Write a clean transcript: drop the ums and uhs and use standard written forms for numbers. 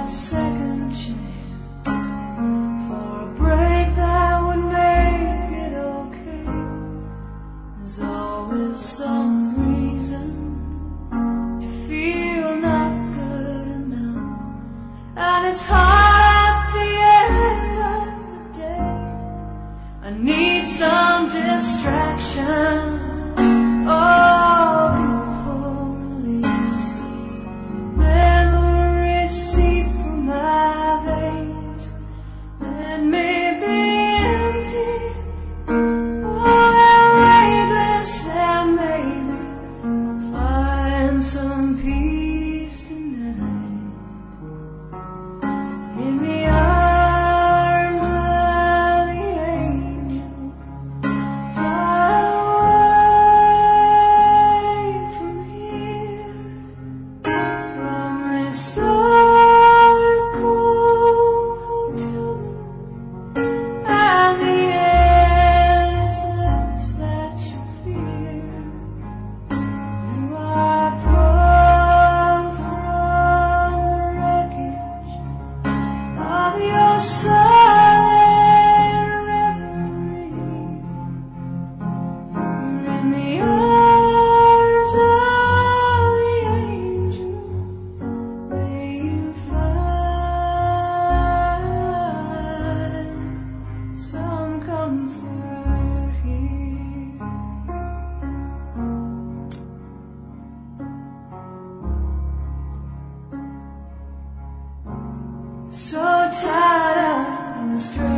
that second chance for a break that would make it okay. There's always some reason to feel not good enough, and it's hard at the end of the day. I need some distraction. Some peace tonight in the arms of the angel. Fly away from here, from this dark, cold hotel room, and the endlessness that you fear. You are your silent reverie. You're in the arms of the angel. May you find some comfort here. So tired of this